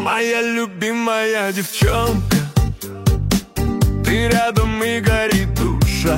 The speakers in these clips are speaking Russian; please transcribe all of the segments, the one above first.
Моя любимая девчонка, ты рядом и горит душа.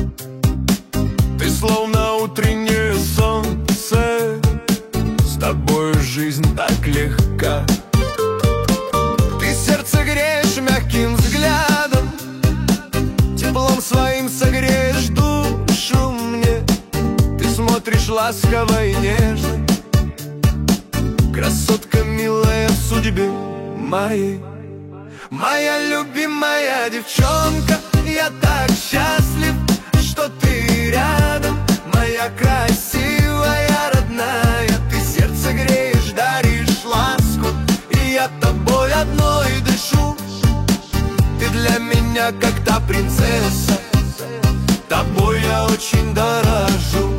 Ты словно утреннее солнце, с тобой жизнь так легка. Ты сердце греешь мягким взглядом, теплом своим согреешь душу мне. Ты смотришь ласково и нежно, красотка милая в судьбе моей. Моя любимая девчонка, я так счастлив, что ты рядом. Моя красивая, родная, ты сердце греешь, даришь ласку, и я тобой одной дышу. Ты для меня как та принцесса, тобой я очень дорожу.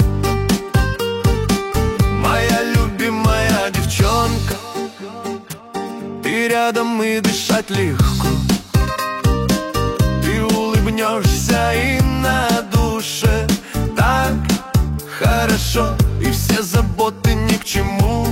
Моя любимая девчонка, ты рядом и дышать легко. Ты улыбнешься и на душе так хорошо, и все заботы ни к чему.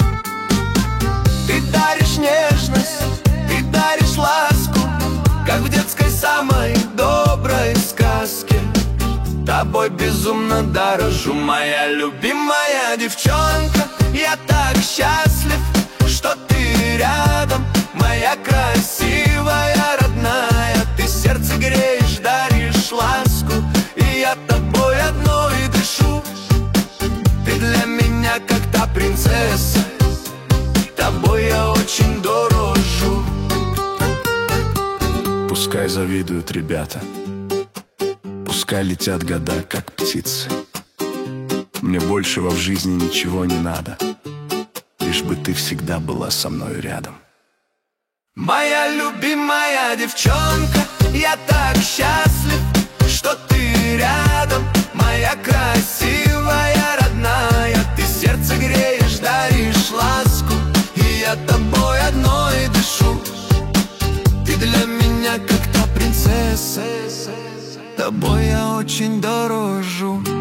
Ты даришь нежность, ты даришь ласку, как в детской самой доброй сказке. Тобой безумно дорожу, моя любимая девчонка. Я так счастлив, что ты рядом. Моя красивая, родная, ты сердце греешь, даришь ласку, и я тобой одной дышу. Ты для меня как та принцесса, тобой я очень дорожу. Пускай завидуют ребята, пускай летят года, как птицы. Мне большего в жизни ничего не надо, лишь бы ты всегда была со мной рядом. Моя любимая девчонка, я так счастлив, что ты рядом. Моя красивая, родная, ты сердце греешь, даришь ласку, и я тобой одной дышу. Ты для меня как та принцесса, тобой я очень дорожу.